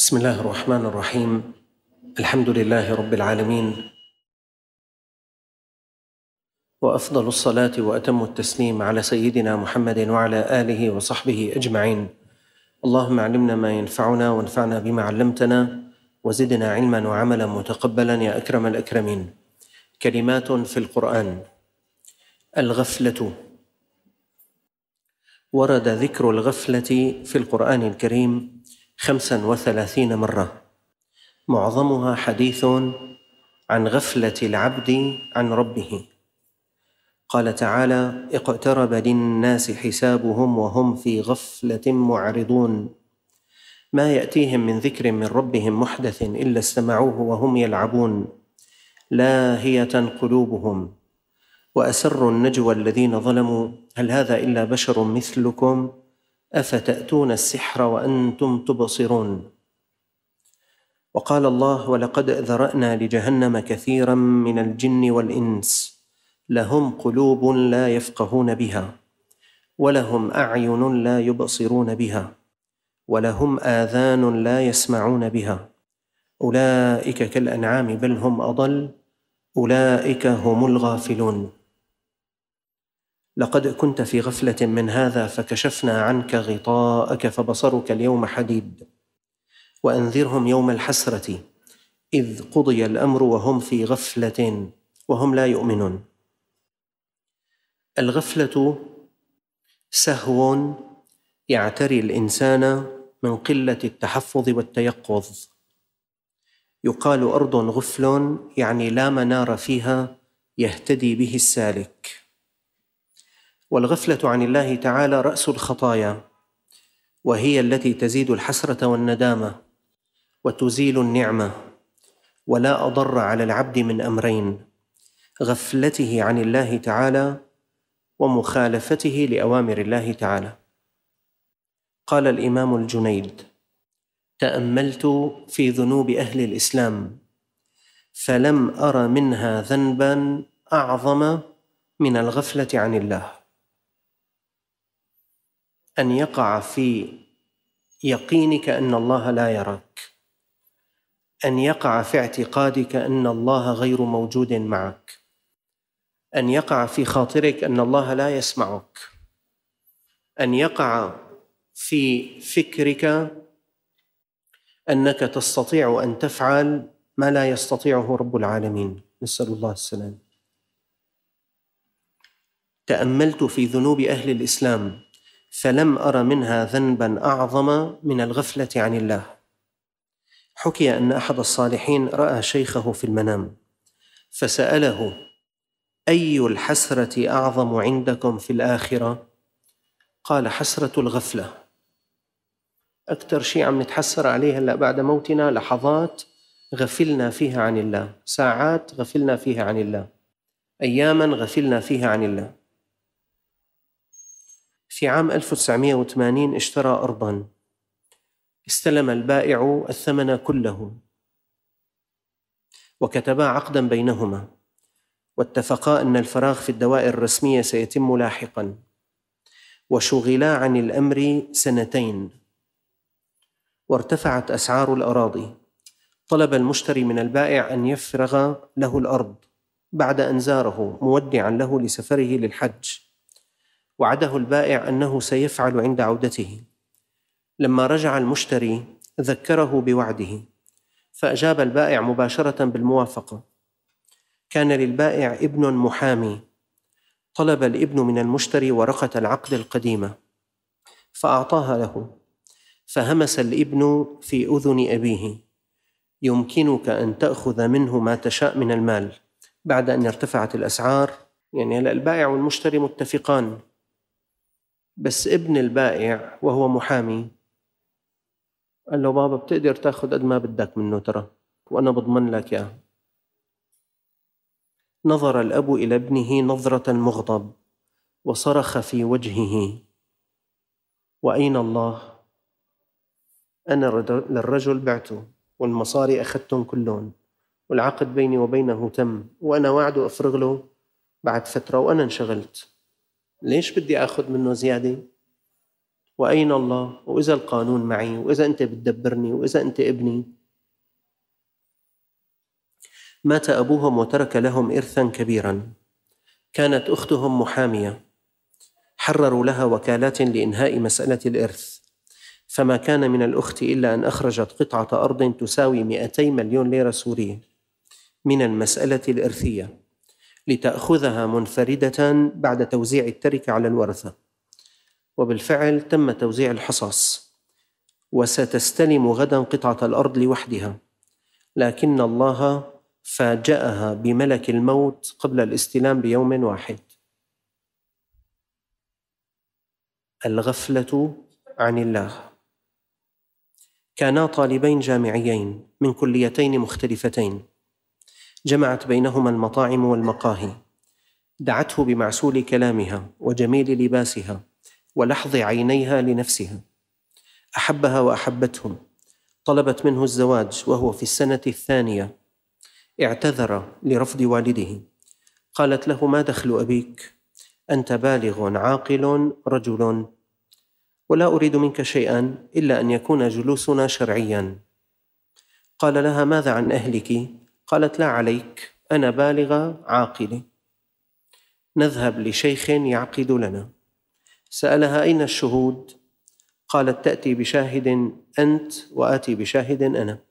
بسم الله الرحمن الرحيم. الحمد لله رب العالمين، وأفضل الصلاة وأتم التسليم على سيدنا محمد وعلى آله وصحبه أجمعين. اللهم علمنا ما ينفعنا وانفعنا بما علمتنا وزدنا علما وعملا متقبلا يا أكرم الأكرمين. كلمات في القرآن. الغفلة. ورد ذكر الغفلة في القرآن الكريم 35 مرة، معظمها حديث عن غفلة العبد عن ربه. قال تعالى: اقترب للناس حسابهم وهم في غفلة معرضون، ما يأتيهم من ذكر من ربهم محدث إلا استمعوه وهم يلعبون، لاهية قلوبهم وأسروا النجوى الذين ظلموا هل هذا إلا بشر مثلكم أفتأتون السحر وأنتم تبصرون. وقال الله: ولقد ذرأنا لجهنم كثيرا من الجن والإنس لهم قلوب لا يفقهون بها ولهم أعين لا يبصرون بها ولهم آذان لا يسمعون بها أولئك كالأنعام بل هم أضل أولئك هم الغافلون. لقد كنت في غفلة من هذا فكشفنا عنك غطاءك فبصرك اليوم حديد. وأنذرهم يوم الحسرة إذ قضي الأمر وهم في غفلة وهم لا يؤمنون. الغفلة سهو يعتري الإنسان من قلة التحفظ والتيقظ. يقال أرض غفل يعني لا منار فيها يهتدي به السالك. والغفلة عن الله تعالى رأس الخطايا، وهي التي تزيد الحسرة والندامة وتزيل النعمة، ولا أضر على العبد من أمرين: غفلته عن الله تعالى ومخالفته لأوامر الله تعالى. قال الإمام الجنيد: تأملت في ذنوب أهل الإسلام فلم أر منها ذنبا أعظم من الغفلة عن الله. أن يقع في يقينك أن الله لا يراك، أن يقع في اعتقادك أن الله غير موجود معك، أن يقع في خاطرك أن الله لا يسمعك، أن يقع في فكرك أنك تستطيع أن تفعل ما لا يستطيعه رب العالمين، نسأل الله السلام. تأملت في ذنوب أهل الإسلام فلم أر منها ذنبا أعظم من الغفلة عن الله. حكي أن أحد الصالحين رأى شيخه في المنام فسأله: أي الحسرة أعظم عندكم في الآخرة؟ قال: حسرة الغفلة. أكثر شيء عم نتحسر عليه هلأ بعد موتنا لحظات غفلنا فيها عن الله، ساعات غفلنا فيها عن الله، أياما غفلنا فيها عن الله. في عام 1980 اشترى أرضاً، استلم البائع الثمن كله وكتبا عقداً بينهما، واتفقا أن الفراغ في الدوائر الرسمية سيتم لاحقاً، وشغلا عن الأمر 2 سنين، وارتفعت أسعار الأراضي. طلب المشتري من البائع أن يفرغ له الأرض بعد أن زاره مودعاً له لسفره للحج، وعده البائع أنه سيفعل عند عودته. لما رجع المشتري ذكره بوعده، فأجاب البائع مباشرة بالموافقة. كان للبائع ابن محامي، طلب الابن من المشتري ورقة العقد القديمة فأعطاها له، فهمس الابن في أذن أبيه: يمكنك أن تأخذ منه ما تشاء من المال بعد أن ارتفعت الأسعار. يعني البائع والمشتري متفقان، بس ابن البائع وهو محامي قال له: بابا بتقدر تأخذ قد ما بدك منه ترى، وأنا بضمن لك يا. نظر الأب إلى ابنه نظرة المغضب وصرخ في وجهه: وأين الله؟ أنا للرجل بعته والمصاري أخذتهم كلهم والعقد بيني وبينه تم، وأنا وعده أفرغ له بعد فترة وأنا انشغلت، ليش بدي أخذ منه زيادة؟ وأين الله؟ وإذا القانون معي؟ وإذا أنت بتدبرني؟ وإذا أنت ابني؟ مات أبوهم وترك لهم إرثا كبيرا. كانت أختهم محامية، حرروا لها وكالات لإنهاء مسألة الإرث، فما كان من الأخت إلا أن أخرجت قطعة أرض تساوي 200 مليون ليرة سورية من المسألة الإرثية لتأخذها منفردة بعد توزيع التركة على الورثة. وبالفعل تم توزيع الحصص، وستستلم غدا قطعة الأرض لوحدها، لكن الله فاجأها بملك الموت قبل الاستلام بيوم واحد. الغفلة عن الله. كانا طالبين جامعيين من كليتين مختلفتين، جمعت بينهما المطاعم والمقاهي. دعته بمعسول كلامها وجميل لباسها ولحظ عينيها لنفسها. أحبها وأحبتهم. طلبت منه الزواج وهو في السنة الثانية. اعتذر لرفض والده. قالت له: ما دخل أبيك؟ أنت بالغ عاقل رجل، ولا أريد منك شيئا إلا أن يكون جلوسنا شرعيا. قال لها: ماذا عن أهلك؟ قالت: لا عليك، أنا بالغة عاقلة، نذهب لشيخ يعقد لنا. سألها: أين الشهود؟ قالت: تأتي بشاهد أنت وآتي بشاهد أنا.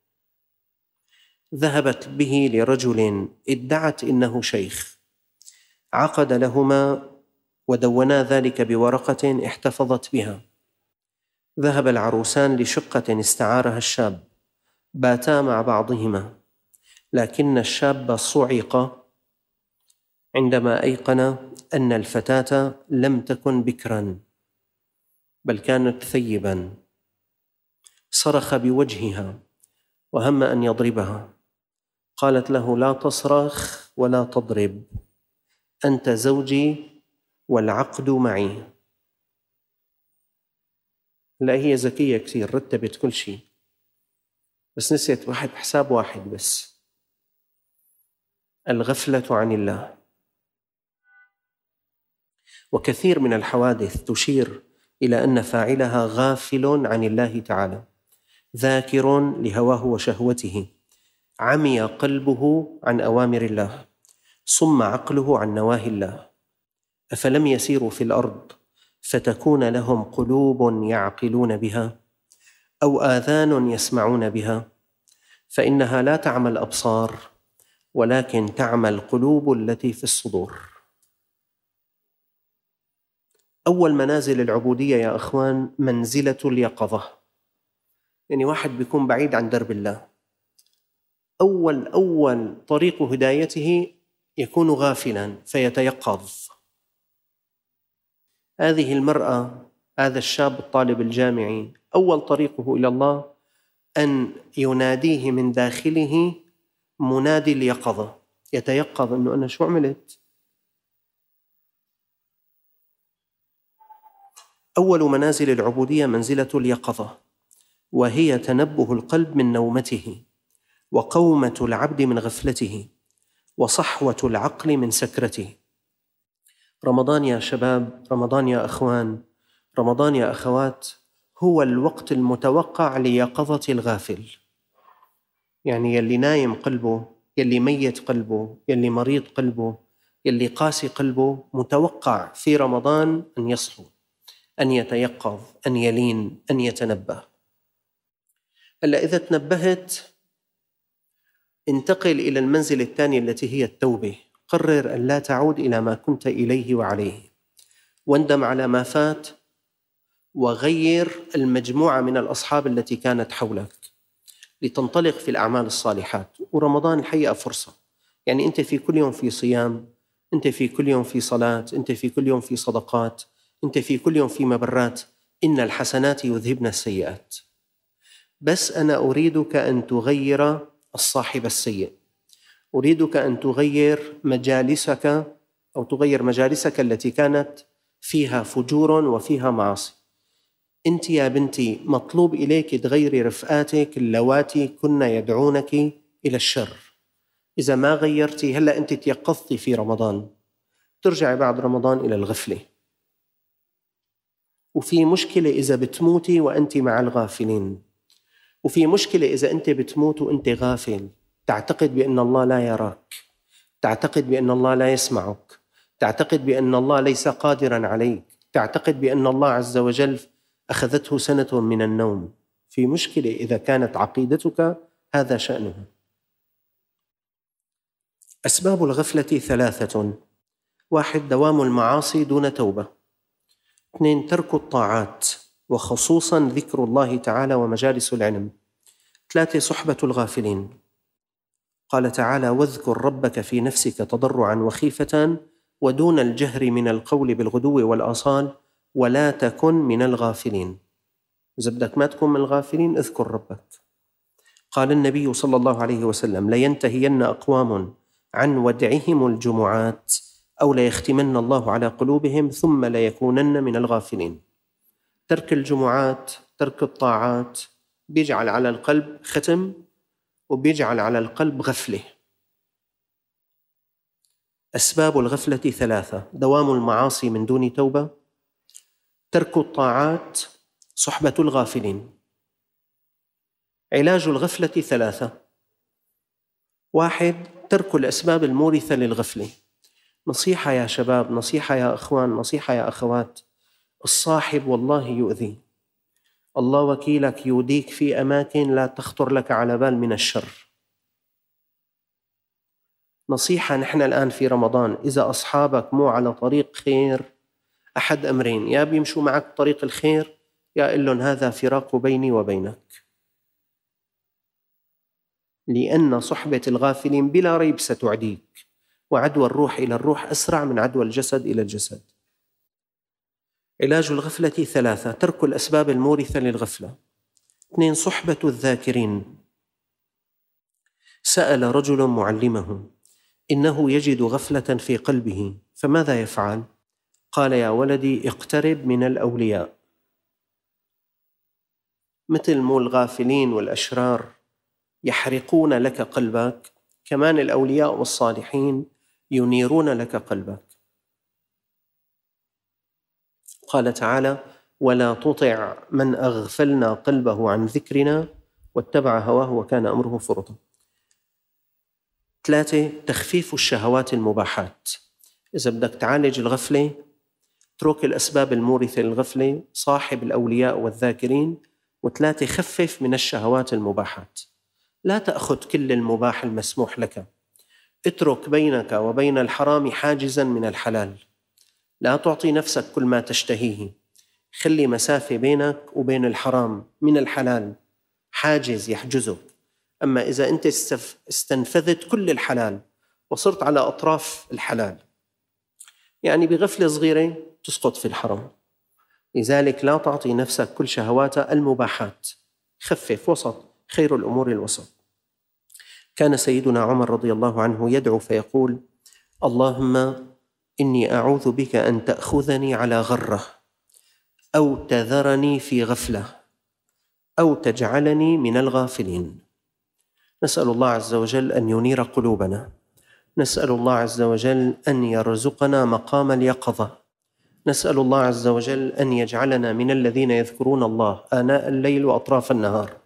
ذهبت به لرجل ادعت إنه شيخ، عقد لهما ودونا ذلك بورقة احتفظت بها. ذهب العروسان لشقة استعارها الشاب، باتا مع بعضهما، لكن الشاب صعق عندما أيقن أن الفتاة لم تكن بكرا بل كانت ثيبا. صرخ بوجهها وهم أن يضربها. قالت له: لا تصرخ ولا تضرب، أنت زوجي والعقد معي. لا، هي ذكية كثير، رتبت كل شيء، بس نسيت حساب واحد بس: الغفلة عن الله. وكثير من الحوادث تشير إلى أن فاعلها غافل عن الله تعالى، ذاكر لهواه وشهوته، عمي قلبه عن أوامر الله، صم عقله عن نواهي الله. أفلم يسيروا في الأرض فتكون لهم قلوب يعقلون بها أو آذان يسمعون بها، فإنها لا تعمى الأبصار ولكن تعمى القلوب التي في الصدور. أول منازل العبودية يا أخوان منزلة اليقظة، يعني واحد بيكون بعيد عن درب الله، أول طريق هدايته يكون غافلا فيتيقظ. هذه المرأة، هذا الشاب الطالب الجامعي، أول طريقه إلى الله أن يناديه من داخله منادي اليقظة، يتيقظ أنه أنا شو عملت؟ أول منازل العبودية منزلة اليقظة، وهي تنبه القلب من نومته، وقومة العبد من غفلته، وصحوة العقل من سكرته. رمضان يا شباب، رمضان يا أخوان، رمضان يا أخوات، هو الوقت المتوقع ليقظة الغافل. يعني يلي نايم قلبه، يلي ميت قلبه، يلي مريض قلبه، يلي قاسي قلبه، متوقع في رمضان أن يصحو، أن يتيقظ، أن يلين، أن يتنبه. هلا إذا تنبهت انتقل إلى المنزلة الثانية التي هي التوبة. قرر أن لا تعود إلى ما كنت إليه وعليه، واندم على ما فات، وغير المجموعة من الأصحاب التي كانت حولك لتنطلق في الأعمال الصالحات. ورمضان الحقيقة فرصة، يعني أنت في كل يوم في صيام، أنت في كل يوم في صلاة، أنت في كل يوم في صدقات، أنت في كل يوم في مبرات. إن الحسنات يذهبن السيئات. بس أنا أريدك أن تغير الصاحب السيء، أريدك أن تغير مجالسك أو تغير مجالسك التي كانت فيها فجور وفيها معاصي. أنت يا بنتي مطلوب إليك تغيري رفقاتك اللواتي كنا يدعونك إلى الشر. إذا ما غيرتي، هلأ أنت تيقظتي في رمضان، ترجعي بعد رمضان إلى الغفلة. وفي مشكلة إذا بتموتي وأنت مع الغافلين، وفي مشكلة إذا أنت بتموت وأنت غافل، تعتقد بأن الله لا يراك، تعتقد بأن الله لا يسمعك، تعتقد بأن الله ليس قادراً عليك، تعتقد بأن الله عز وجل أخذته سنة من النوم. في مشكلة إذا كانت عقيدتك هذا شأنها. أسباب الغفلة 3: 1. دوام المعاصي دون توبة. 2. ترك الطاعات وخصوصاً ذكر الله تعالى ومجالس العلم. 3. صحبة الغافلين. قال تعالى: واذكر ربك في نفسك تضرعاً وخيفة ودون الجهر من القول بالغدو والآصال ولا تكن من الغافلين. إذا بدك ما تكون من الغافلين اذكر ربك. قال النبي صلى الله عليه وسلم: لينتهين أقوام عن ودعهم الجمعات أو ليختمن الله على قلوبهم ثم ليكونن من الغافلين. ترك الجمعات، ترك الطاعات بيجعل على القلب ختم وبيجعل على القلب غفلة. أسباب الغفلة 3: دوام المعاصي من دون توبة، ترك الطاعات، صحبة الغافلين. علاج الغفلة 3: 1. ترك الأسباب المورثة للغفلة. نصيحة يا شباب، نصيحة يا أخوان، نصيحة يا أخوات، الصاحب والله يؤذي، الله وكيلك يوديك في أماكن لا تخطر لك على بال من الشر. نصيحة، نحن الآن في رمضان، إذا أصحابك مو على طريق خير أحد أمرين: يا بيمشوا معك طريق الخير يا قل لهم هذا فراق بيني وبينك. لأن صحبة الغافلين بلا ريب ستعديك، وعدوى الروح إلى الروح أسرع من عدوى الجسد إلى الجسد. علاج الغفلة 3: ترك الأسباب المورثة للغفلة. 2. صحبة الذاكرين. سأل رجل معلمه: إنه يجد غفلة في قلبه فماذا يفعل؟ قال: يا ولدي اقترب من الأولياء. مثل مو الغافلين والأشرار يحرقون لك قلبك، كمان الأولياء والصالحين ينيرون لك قلبك. قال تعالى: ولا تطع من أغفلنا قلبه عن ذكرنا واتبع هواه وكان أمره فرطا. 3. تخفيف الشهوات المباحات. إذا بدك تعالج الغفلة اترك الأسباب المورثة للغفلة، صاحب الأولياء والذاكرين. 3. خفف من الشهوات المباحات، لا تأخذ كل المباح المسموح لك، اترك بينك وبين الحرام حاجزاً من الحلال، لا تعطي نفسك كل ما تشتهيه، خلي مسافة بينك وبين الحرام من الحلال، حاجز يحجزك. أما إذا أنت استنفذت كل الحلال وصرت على أطراف الحلال، يعني بغفلة صغيرة تسقط في الحرام. لذلك لا تعطي نفسك كل شهوات المباحات، خفف، وسط، خير الأمور الوسط. كان سيدنا عمر رضي الله عنه يدعو فيقول: اللهم إني أعوذ بك أن تأخذني على غرة أو تذرني في غفلة أو تجعلني من الغافلين. نسأل الله عز وجل أن ينير قلوبنا، نسأل الله عز وجل أن يرزقنا مقام اليقظة، نسأل الله عز وجل أن يجعلنا من الذين يذكرون الله آناء الليل وأطراف النهار.